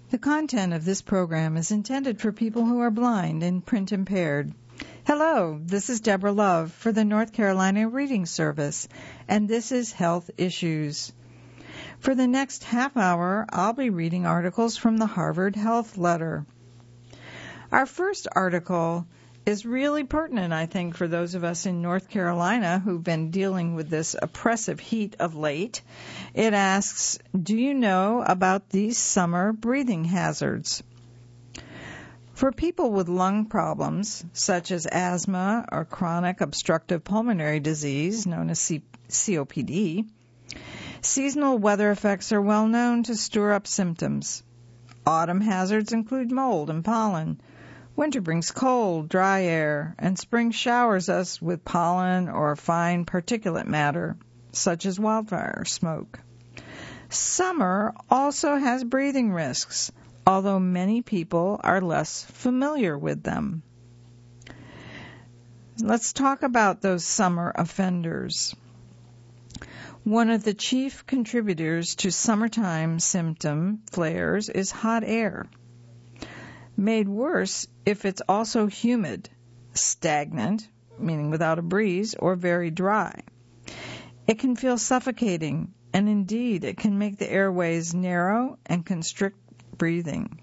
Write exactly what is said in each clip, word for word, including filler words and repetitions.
The content of this program is intended for people who are blind and print impaired. Hello, this is Deborah Love for the North Carolina Reading Service, and this is Health Issues. For the next half hour, I'll be reading articles from the Harvard Health Letter. Our first article is really pertinent, I think, for those of us in North Carolina who've been dealing with this oppressive heat of late. It asks, do you know about these summer breathing hazards? For people with lung problems, such as asthma or chronic obstructive pulmonary disease, known as C O P D, seasonal weather effects are well known to stir up symptoms. Autumn hazards include mold and pollen. Winter brings cold, dry air, and spring showers us with pollen or fine particulate matter, such as wildfire smoke. Summer also has breathing risks, although many people are less familiar with them. Let's talk about those summer offenders. One of the chief contributors to summertime symptom flares is hot air. Made worse if it's also humid, stagnant, meaning without a breeze, or very dry. It can feel suffocating, and indeed it can make the airways narrow and constrict breathing.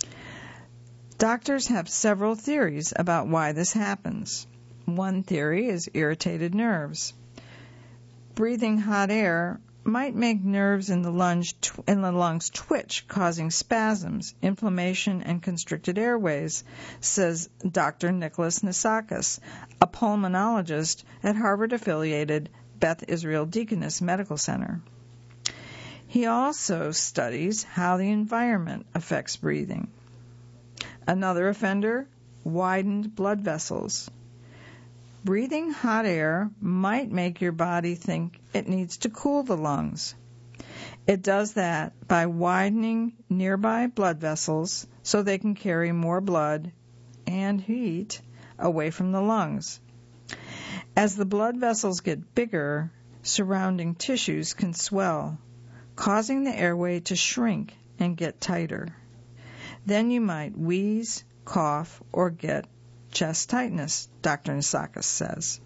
Doctors have several theories about why this happens. One theory is irritated nerves. Breathing hot air might make nerves in the lungs, in the lungs twitch, causing spasms, inflammation, and constricted airways, says Doctor Nicholas Nisakis, a pulmonologist at Harvard-affiliated Beth Israel Deaconess Medical Center. He also studies how the environment affects breathing. Another offender, widened blood vessels. Breathing hot air might make your body think it needs to cool the lungs. It does that by widening nearby blood vessels so they can carry more blood and heat away from the lungs. As the blood vessels get bigger, surrounding tissues can swell, causing the airway to shrink and get tighter. Then you might wheeze, cough, or get chest tightness, Doctor Nisakis says.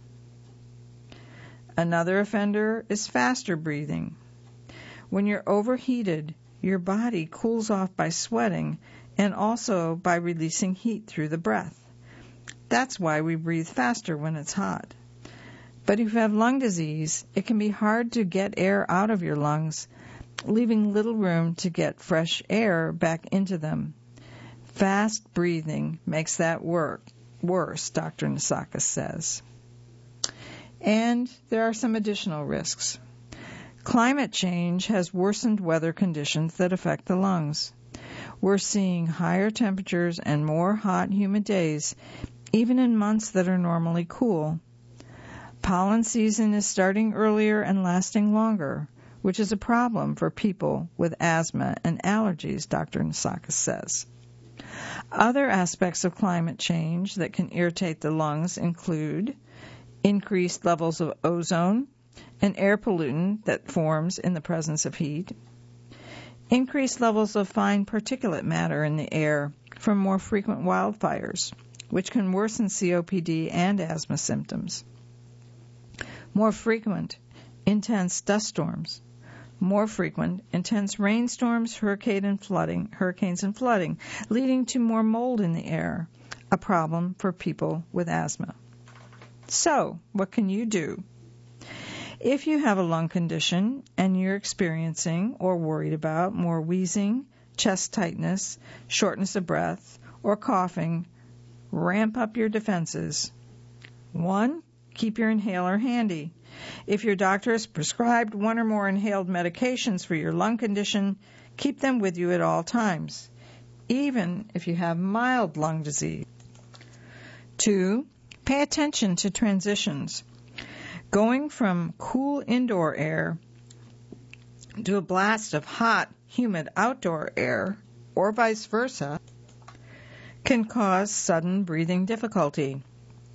Another offender is faster breathing. When you're overheated, your body cools off by sweating and also by releasing heat through the breath. That's why we breathe faster when it's hot. But if you have lung disease, it can be hard to get air out of your lungs, leaving little room to get fresh air back into them. Fast breathing makes that work. Worse, Doctor Nisakis says. And there are some additional risks. Climate change has worsened weather conditions that affect the lungs. We're seeing higher temperatures and more hot, humid days, even in months that are normally cool. Pollen season is starting earlier and lasting longer, which is a problem for people with asthma and allergies, Doctor Nisakis says. Other aspects of climate change that can irritate the lungs include increased levels of ozone, an air pollutant that forms in the presence of heat, increased levels of fine particulate matter in the air from more frequent wildfires, which can worsen C O P D and asthma symptoms, more frequent, intense dust storms, more frequent, intense rainstorms, hurricane and flooding, hurricanes and flooding, leading to more mold in the air, a problem for people with asthma. So, what can you do? If you have a lung condition and you're experiencing or worried about more wheezing, chest tightness, shortness of breath, or coughing, ramp up your defenses. One, keep your inhaler handy. If your doctor has prescribed one or more inhaled medications for your lung condition, keep them with you at all times, even if you have mild lung disease. Two, pay attention to transitions. Going from cool indoor air to a blast of hot, humid outdoor air, or vice versa, can cause sudden breathing difficulty.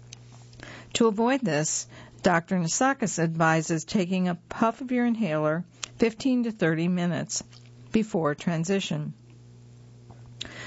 To avoid this, Doctor Nisakis advises taking a puff of your inhaler fifteen to thirty minutes before transition.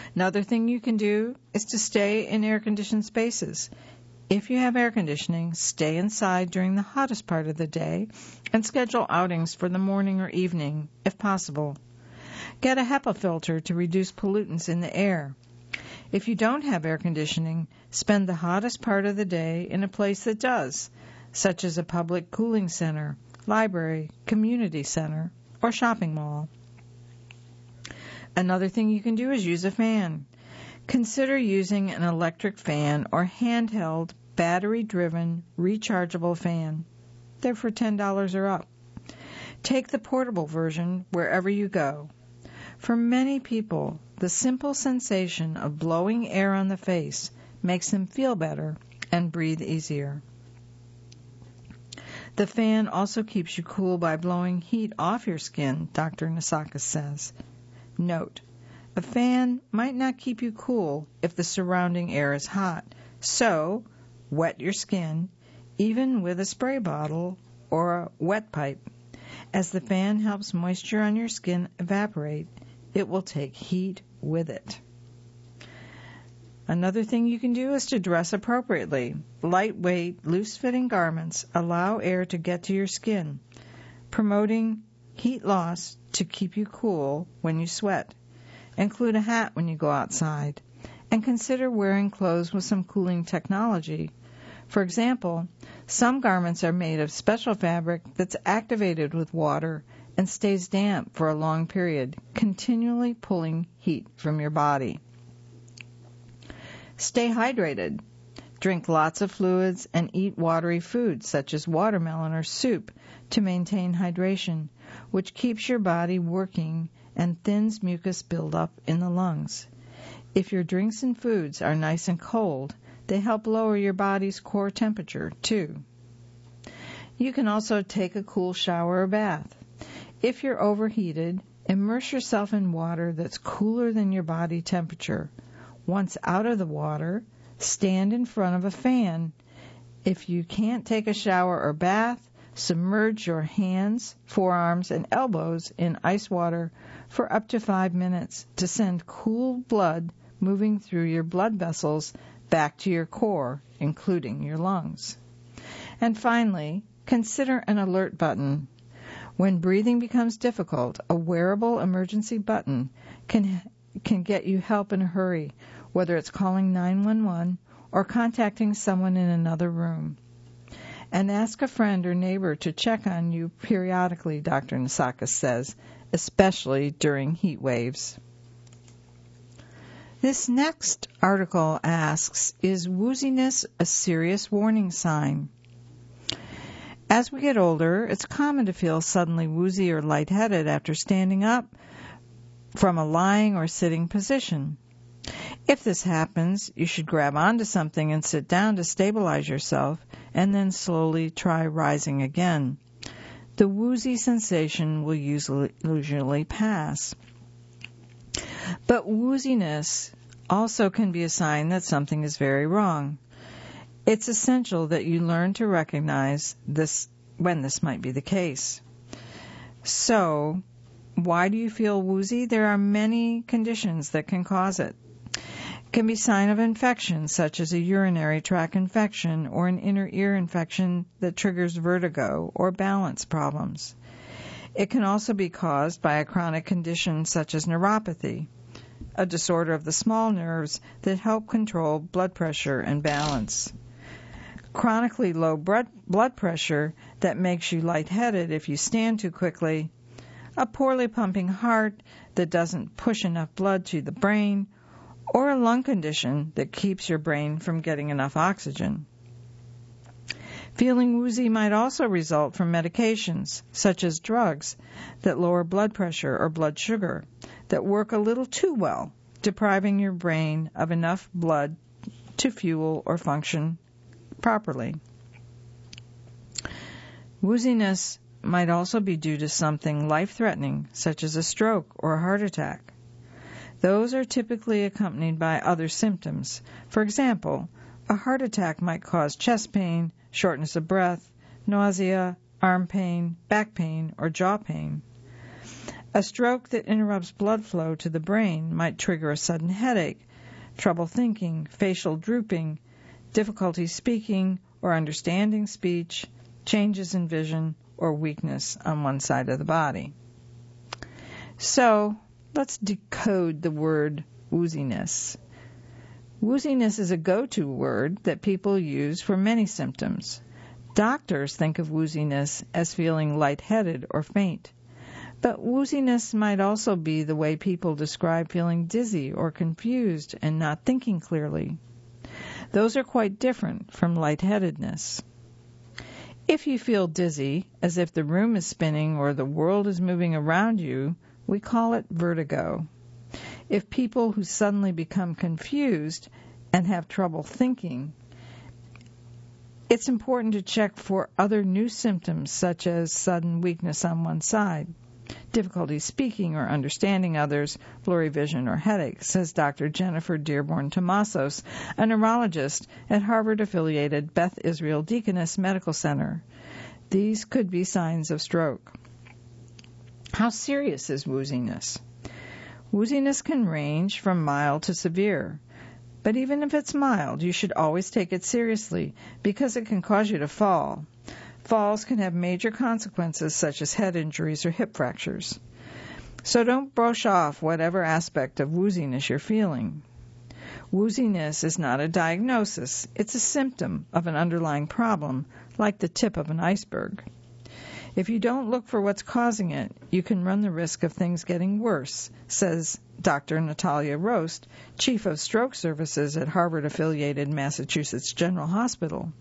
Another thing you can do is to stay in air-conditioned spaces. If you have air conditioning, stay inside during the hottest part of the day and schedule outings for the morning or evening, if possible. Get a HEPA filter to reduce pollutants in the air. If you don't have air conditioning, spend the hottest part of the day in a place that does, such as a public cooling center, library, community center, or shopping mall. Another thing you can do is use a fan. Consider using an electric fan or handheld, battery-driven, rechargeable fan. They're for ten dollars or up. Take the portable version wherever you go. For many people, the simple sensation of blowing air on the face makes them feel better and breathe easier. The fan also keeps you cool by blowing heat off your skin, Doctor Nasakis says. Note, a fan might not keep you cool if the surrounding air is hot, so wet your skin, even with a spray bottle or a wet pipe. As the fan helps moisture on your skin evaporate, it will take heat with it. Another thing you can do is to dress appropriately. Lightweight, loose-fitting garments allow air to get to your skin, promoting heat loss to keep you cool when you sweat. Include a hat when you go outside, and consider wearing clothes with some cooling technology. For example, some garments are made of special fabric that's activated with water and stays damp for a long period, continually pulling heat from your body. Stay hydrated. Drink lots of fluids and eat watery foods such as watermelon or soup to maintain hydration, which keeps your body working and thins mucus buildup in the lungs. If your drinks and foods are nice and cold, they help lower your body's core temperature, too. You can also take a cool shower or bath. If you're overheated, immerse yourself in water that's cooler than your body temperature. Once out of the water, stand in front of a fan. If you can't take a shower or bath, submerge your hands, forearms, and elbows in ice water for up to five minutes to send cool blood moving through your blood vessels back to your core, including your lungs. And finally, consider an alert button. When breathing becomes difficult, a wearable emergency button can can get you help in a hurry, whether it's calling nine one one or contacting someone in another room. And ask a friend or neighbor to check on you periodically, Doctor Nasakis says, especially during heat waves. This next article asks, is wooziness a serious warning sign? As we get older, it's common to feel suddenly woozy or lightheaded after standing up from a lying or sitting position. If this happens, you should grab onto something and sit down to stabilize yourself, and then slowly try rising again. The woozy sensation will usually, usually pass. But wooziness also can be a sign that something is very wrong. It's essential that you learn to recognize this when this might be the case. So, why do you feel woozy? There are many conditions that can cause it. It can be a sign of infection, such as a urinary tract infection or an inner ear infection that triggers vertigo or balance problems. It can also be caused by a chronic condition such as neuropathy, a disorder of the small nerves that help control blood pressure and balance. Chronically low blood pressure that makes you lightheaded if you stand too quickly, a poorly pumping heart that doesn't push enough blood to the brain, or a lung condition that keeps your brain from getting enough oxygen. Feeling woozy might also result from medications, such as drugs that lower blood pressure or blood sugar, that work a little too well, depriving your brain of enough blood to fuel or function properly. Wooziness might also be due to something life-threatening, such as a stroke or a heart attack. Those are typically accompanied by other symptoms. For example, a heart attack might cause chest pain, shortness of breath, nausea, arm pain, back pain, or jaw pain. A stroke that interrupts blood flow to the brain might trigger a sudden headache, trouble thinking, facial drooping, difficulty speaking or understanding speech, changes in vision, or weakness on one side of the body. So, let's decode the word wooziness. Wooziness is a go-to word that people use for many symptoms. Doctors think of wooziness as feeling lightheaded or faint. But wooziness might also be the way people describe feeling dizzy or confused and not thinking clearly. Those are quite different from lightheadedness. If you feel dizzy, as if the room is spinning or the world is moving around you, we call it vertigo. If people who suddenly become confused and have trouble thinking, it's important to check for other new symptoms such as sudden weakness on one side, difficulty speaking or understanding others, blurry vision, or headache, says Doctor Jennifer Dearborn Tomasos, a neurologist at Harvard-affiliated Beth Israel Deaconess Medical Center. These could be signs of stroke. How serious is wooziness? Wooziness can range from mild to severe. But even if it's mild, you should always take it seriously because it can cause you to fall. Falls can have major consequences such as head injuries or hip fractures. So don't brush off whatever aspect of wooziness you're feeling. Wooziness is not a diagnosis. It's a symptom of an underlying problem, like the tip of an iceberg. If you don't look for what's causing it, you can run the risk of things getting worse, says Doctor Natalia Rost, Chief of Stroke Services at Harvard-affiliated Massachusetts General Hospital.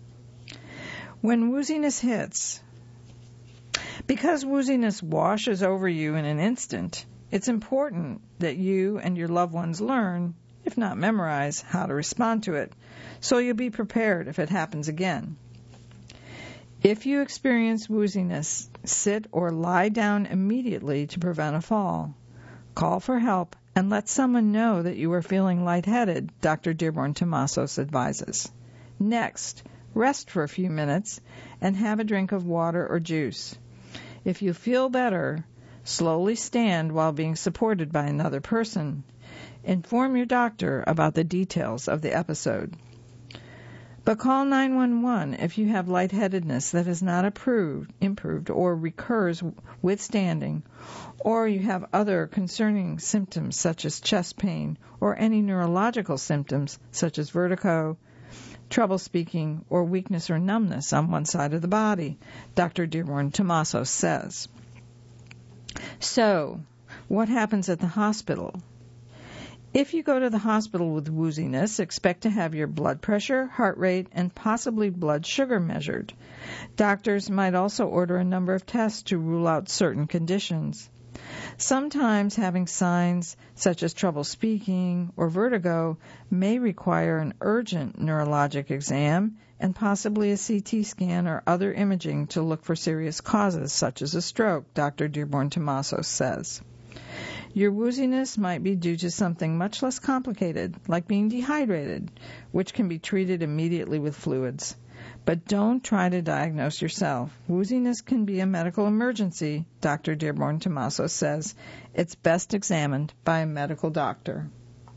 When wooziness hits, because wooziness washes over you in an instant, it's important that you and your loved ones learn, if not memorize, how to respond to it, so you'll be prepared if it happens again. If you experience wooziness, sit or lie down immediately to prevent a fall. Call for help and let someone know that you are feeling lightheaded, Doctor Dearborn Tomasos advises. Next, rest for a few minutes and have a drink of water or juice. If you feel better, slowly stand while being supported by another person. Inform your doctor about the details of the episode. But call nine one one if you have lightheadedness that is not approved, improved or recurs with standing, or you have other concerning symptoms such as chest pain or any neurological symptoms such as vertigo, trouble speaking, or weakness or numbness on one side of the body, Doctor Dearborn Tomasos says. So, what happens at the hospital? If you go to the hospital with wooziness, expect to have your blood pressure, heart rate, and possibly blood sugar measured. Doctors might also order a number of tests to rule out certain conditions. Sometimes having signs such as trouble speaking or vertigo may require an urgent neurologic exam and possibly a C T scan or other imaging to look for serious causes such as a stroke, Doctor Dearborn Tomasos says. Your wooziness might be due to something much less complicated, like being dehydrated, which can be treated immediately with fluids. But don't try to diagnose yourself. Wooziness can be a medical emergency, Doctor Dearborn Tomasos says. It's best examined by a medical doctor.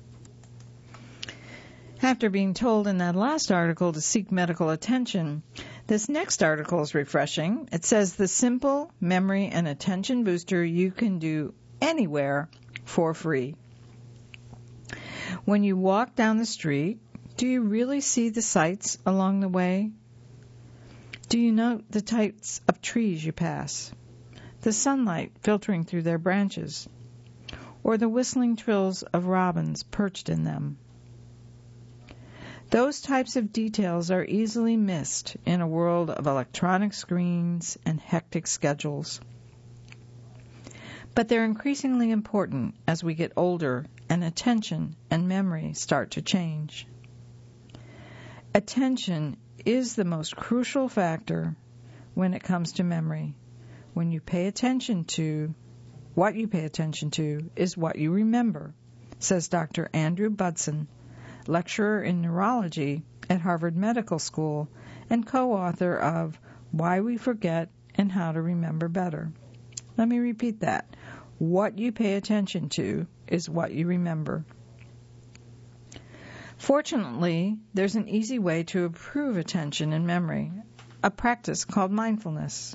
After being told in that last article to seek medical attention, this next article is refreshing. It says the simple memory and attention booster you can do anywhere for free. When you walk down the street, do you really see the sights along the way? Do you note the types of trees you pass, the sunlight filtering through their branches, or the whistling trills of robins perched in them? Those types of details are easily missed in a world of electronic screens and hectic schedules. But they're increasingly important as we get older and attention and memory start to change. Attention is the most crucial factor when it comes to memory. When you pay attention to, what you pay attention to is what you remember, says Doctor Andrew Budson, lecturer in neurology at Harvard Medical School and co-author of Why We Forget and How to Remember Better. Let me repeat that. What you pay attention to is what you remember. Fortunately, there's an easy way to improve attention and memory, a practice called mindfulness.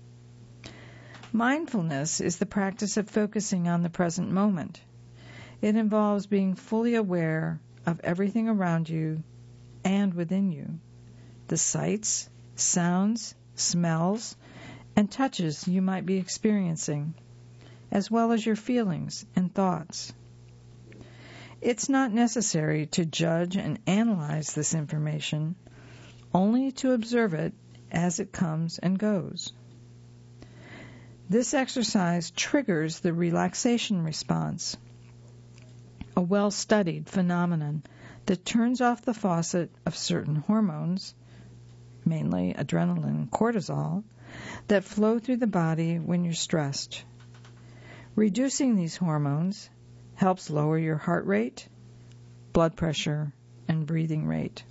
Mindfulness is the practice of focusing on the present moment. It involves being fully aware of everything around you and within you, the sights, sounds, smells, and touches you might be experiencing, as well as your feelings and thoughts. It's not necessary to judge and analyze this information, only to observe it as it comes and goes. This exercise triggers the relaxation response, a well-studied phenomenon that turns off the faucet of certain hormones, mainly adrenaline and cortisol, that flow through the body when you're stressed. Reducing these hormones helps lower your heart rate, blood pressure, and breathing rate.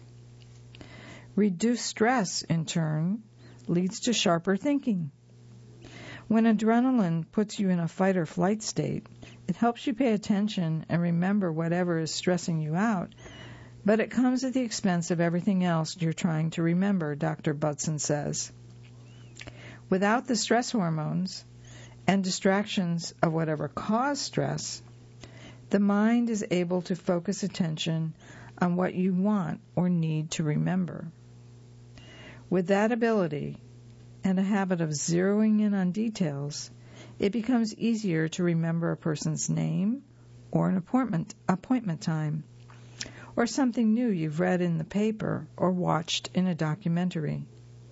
Reduced stress, in turn, leads to sharper thinking. When adrenaline puts you in a fight-or-flight state, it helps you pay attention and remember whatever is stressing you out, but it comes at the expense of everything else you're trying to remember, Doctor Budson says. Without the stress hormones and distractions of whatever cause stress, the mind is able to focus attention on what you want or need to remember. With that ability and a habit of zeroing in on details, it becomes easier to remember a person's name or an appointment, appointment time, or something new you've read in the paper or watched in a documentary.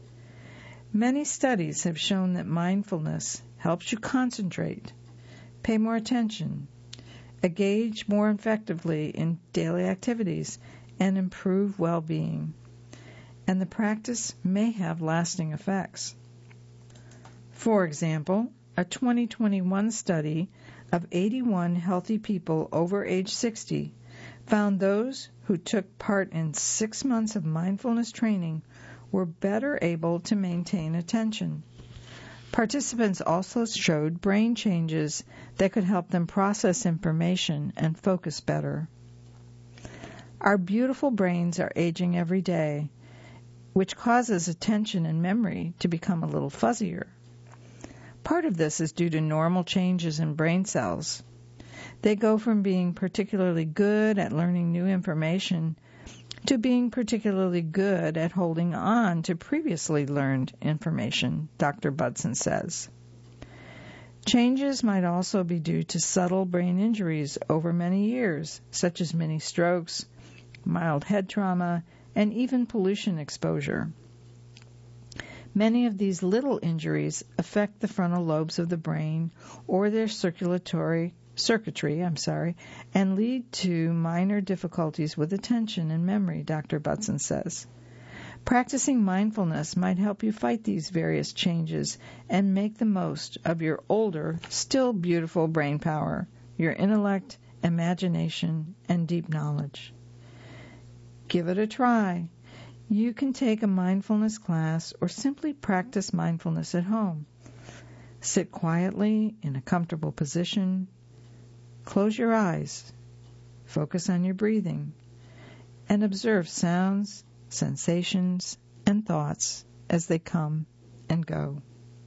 Many studies have shown that mindfulness helps you concentrate, pay more attention, engage more effectively in daily activities, and improve well-being. And the practice may have lasting effects. For example, a twenty twenty-one study of eighty-one healthy people over age sixty found those who took part in six months of mindfulness training were better able to maintain attention. Participants also showed brain changes that could help them process information and focus better. Our beautiful brains are aging every day, which causes attention and memory to become a little fuzzier. Part of this is due to normal changes in brain cells. They go from being particularly good at learning new information to being particularly good at holding on to previously learned information, Doctor Budson says. Changes might also be due to subtle brain injuries over many years, such as mini strokes, mild head trauma, and even pollution exposure. Many of these little injuries affect the frontal lobes of the brain or their circulatory circuitry, I'm sorry, and lead to minor difficulties with attention and memory, Doctor Budson says. Practicing mindfulness might help you fight these various changes and make the most of your older, still beautiful brain power, your intellect, imagination, and deep knowledge. Give it a try. You can take a mindfulness class or simply practice mindfulness at home. Sit quietly in a comfortable position. Close your eyes. Focus on your breathing. And observe sounds, sensations, and thoughts as they come and go.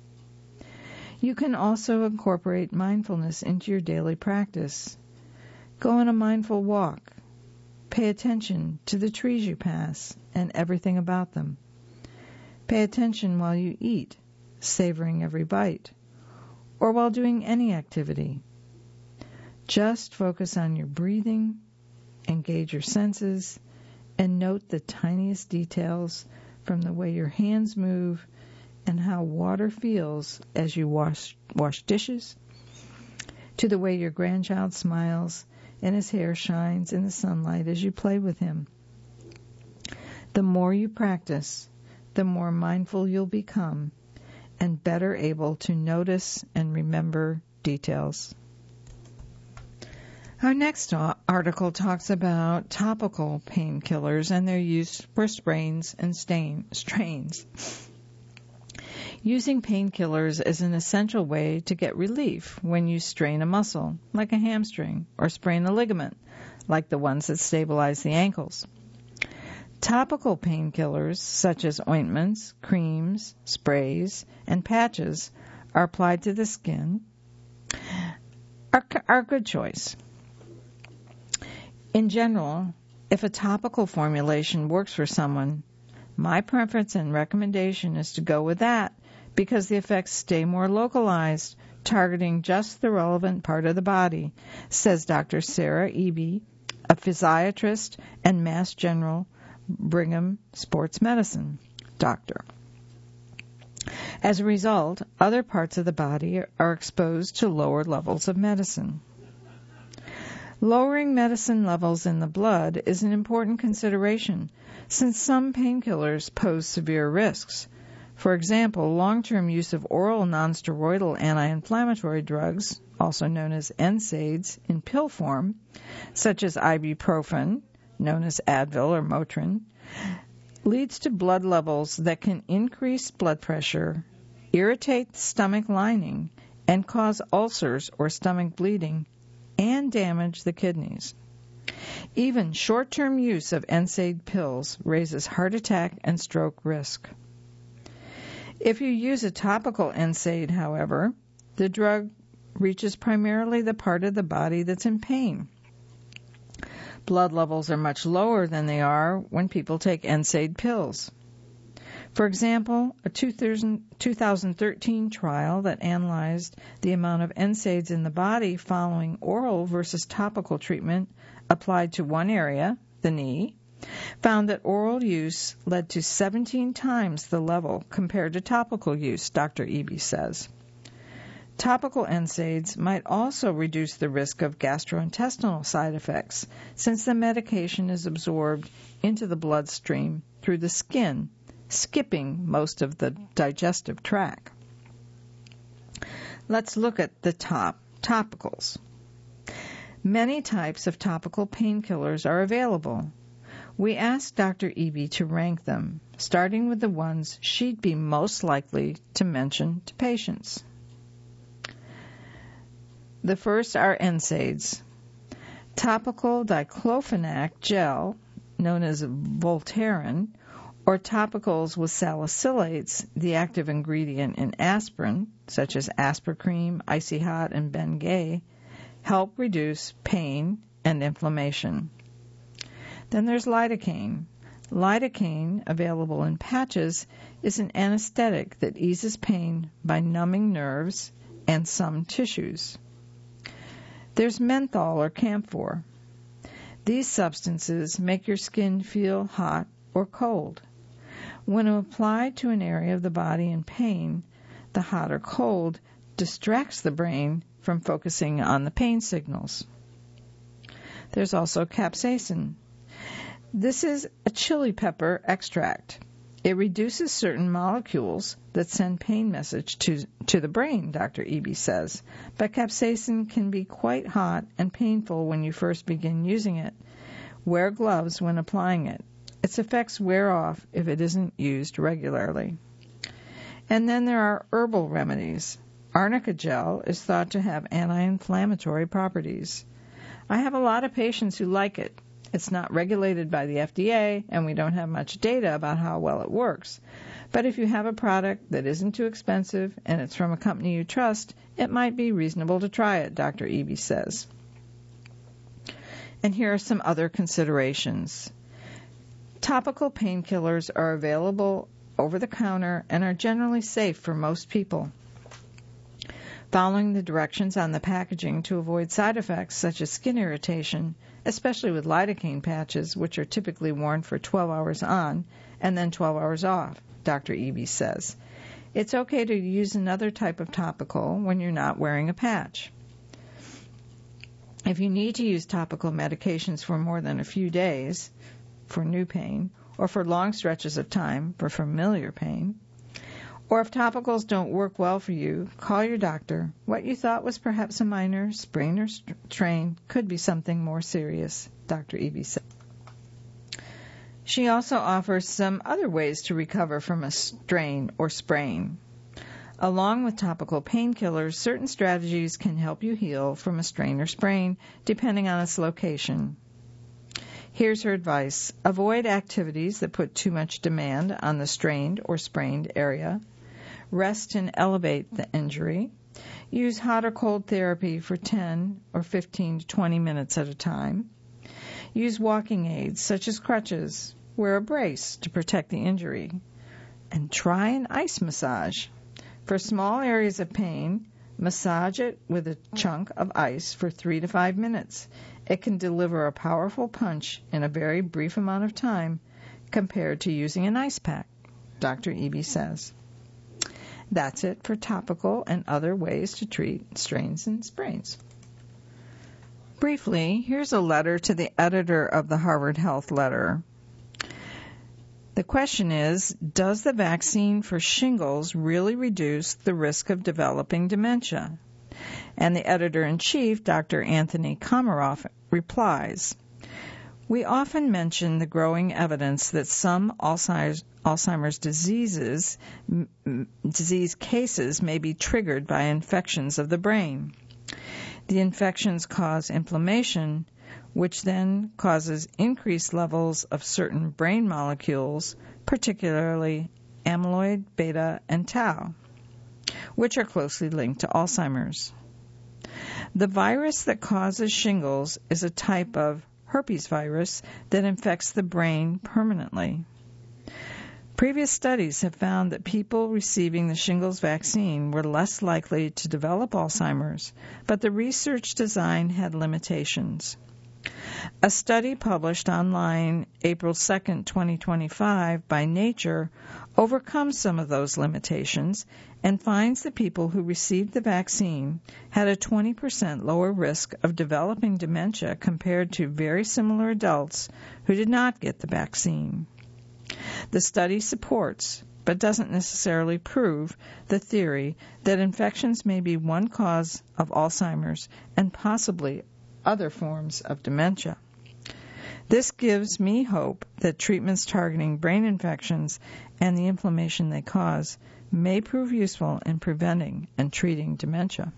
You can also incorporate mindfulness into your daily practice. Go on a mindful walk. Pay attention to the trees you pass and everything about them. Pay attention while you eat, savoring every bite, or while doing any activity. Just focus on your breathing, engage your senses, and note the tiniest details from the way your hands move and how water feels as you wash, wash dishes, to the way your grandchild smiles and his hair shines in the sunlight as you play with him. The more you practice, the more mindful you'll become and better able to notice and remember details. Our next article talks about topical painkillers and their use for sprains and stain, strains. Using painkillers is an essential way to get relief when you strain a muscle, like a hamstring, or sprain a ligament, like the ones that stabilize the ankles. Topical painkillers, such as ointments, creams, sprays, and patches, are applied to the skin, are, are a good choice. In general, if a topical formulation works for someone, my preference and recommendation is to go with that because the effects stay more localized, targeting just the relevant part of the body, says Doctor Sarah Eby, a physiatrist and Mass General Brigham Sports Medicine doctor. As a result, other parts of the body are exposed to lower levels of medicine. Lowering medicine levels in the blood is an important consideration since some painkillers pose severe risks. For example, long-term use of oral nonsteroidal anti-inflammatory drugs, also known as N SAIDs, in pill form, such as ibuprofen, known as Advil or Motrin, leads to blood levels that can increase blood pressure, irritate the stomach lining, and cause ulcers or stomach bleeding, and damage the kidneys. Even short-term use of N SAID pills raises heart attack and stroke risk. If you use a topical N SAID, however, the drug reaches primarily the part of the body that's in pain. Blood levels are much lower than they are when people take N SAID pills. For example, a two thousand thirteen trial that analyzed the amount of N SAIDs in the body following oral versus topical treatment applied to one area, the knee, found that oral use led to seventeen times the level compared to topical use, Doctor Eby says. Topical N SAIDs might also reduce the risk of gastrointestinal side effects since the medication is absorbed into the bloodstream through the skin, skipping most of the digestive tract. Let's look at the top topicals. Many types of topical painkillers are available. We asked Doctor Eby to rank them, starting with the ones she'd be most likely to mention to patients. The first are N SAIDs. Topical diclofenac gel, known as Voltaren, or topicals with salicylates, the active ingredient in aspirin, such as Aspercreme, Icy Hot, and Bengay, help reduce pain and inflammation. Then there's lidocaine. Lidocaine, available in patches, is an anesthetic that eases pain by numbing nerves and some tissues. There's menthol or camphor. These substances make your skin feel hot or cold. When applied to an area of the body in pain, the hot or cold distracts the brain from focusing on the pain signals. There's also capsaicin. This is a chili pepper extract. It reduces certain molecules that send pain message to, to the brain, Doctor Eby says, but capsaicin can be quite hot and painful when you first begin using it. Wear gloves when applying it. Its effects wear off if it isn't used regularly. And then there are herbal remedies. Arnica gel is thought to have anti-inflammatory properties. I have a lot of patients who like it. It's not regulated by the F D A, and we don't have much data about how well it works. But if you have a product that isn't too expensive and it's from a company you trust, it might be reasonable to try it, Doctor Eby says. And here are some other considerations. Topical painkillers are available over the counter and are generally safe for most people. Following the directions on the packaging to avoid side effects such as skin irritation, especially with lidocaine patches, which are typically worn for twelve hours on and then twelve hours off, Doctor Eby says. It's okay to use another type of topical when you're not wearing a patch. If you need to use topical medications for more than a few days for new pain, or for long stretches of time for familiar pain, or if topicals don't work well for you, call your doctor. What you thought was perhaps a minor sprain or strain could be something more serious, Doctor Eby said. She also offers some other ways to recover from a strain or sprain. Along with topical painkillers, certain strategies can help you heal from a strain or sprain, depending on its location. Here's her advice. Avoid activities that put too much demand on the strained or sprained area. Rest and elevate the injury. Use hot or cold therapy for ten or fifteen to twenty minutes at a time. Use walking aids such as crutches. Wear a brace to protect the injury. And try an ice massage. For small areas of pain, massage it with a chunk of ice for three to five minutes. It can deliver a powerful punch in a very brief amount of time compared to using an ice pack, Doctor Eby says. That's it for topical and other ways to treat strains and sprains. Briefly, here's a letter to the editor of the Harvard Health Letter. The question is, does the vaccine for shingles really reduce the risk of developing dementia? And the editor-in-chief, Doctor Anthony Komaroff, replies, we often mention the growing evidence that some Alzheimer's, Alzheimer's diseases, m- disease cases may be triggered by infections of the brain. The infections cause inflammation, which then causes increased levels of certain brain molecules, particularly amyloid, beta, and tau, which are closely linked to Alzheimer's. The virus that causes shingles is a type of herpes virus that infects the brain permanently. Previous studies have found that people receiving the shingles vaccine were less likely to develop Alzheimer's, but the research design had limitations. A study published online April second, twenty twenty-five by Nature overcomes some of those limitations and finds that people who received the vaccine had a twenty percent lower risk of developing dementia compared to very similar adults who did not get the vaccine. The study supports, but doesn't necessarily prove, the theory that infections may be one cause of Alzheimer's and possibly other forms of dementia. This gives me hope that treatments targeting brain infections and the inflammation they cause may prove useful in preventing and treating dementia.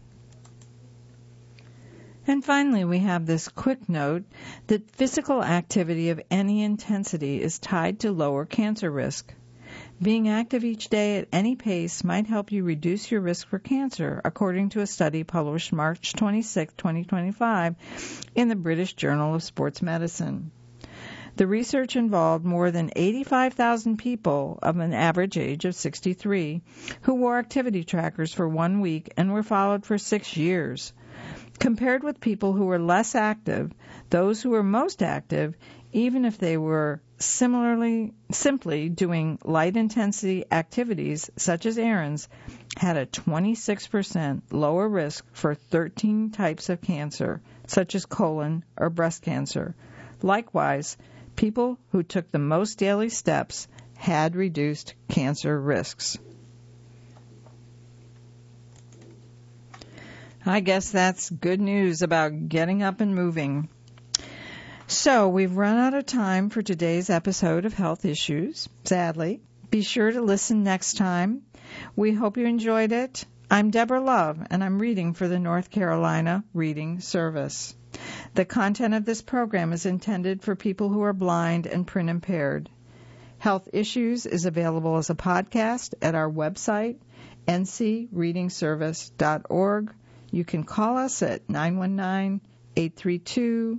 And finally, we have this quick note that physical activity of any intensity is tied to lower cancer risk. Being active each day at any pace might help you reduce your risk for cancer, according to a study published March twenty-sixth, twenty twenty-five in the British Journal of Sports Medicine. The research involved more than eighty-five thousand people of an average age of sixty-three who wore activity trackers for one week and were followed for six years. Compared with people who were less active, those who were most active, even if they were similarly simply doing light-intensity activities such as errands, had a twenty-six percent lower risk for thirteen types of cancer, such as colon or breast cancer. Likewise, people who took the most daily steps had reduced cancer risks. I guess that's good news about getting up and moving. So we've run out of time for today's episode of Health Issues, sadly. Be sure to listen next time. We hope you enjoyed it. I'm Deborah Love, and I'm reading for the North Carolina Reading Service. The content of this program is intended for people who are blind and print impaired. Health Issues is available as a podcast at our website, n c reading service dot org. You can call us at nine one nine, eight three two,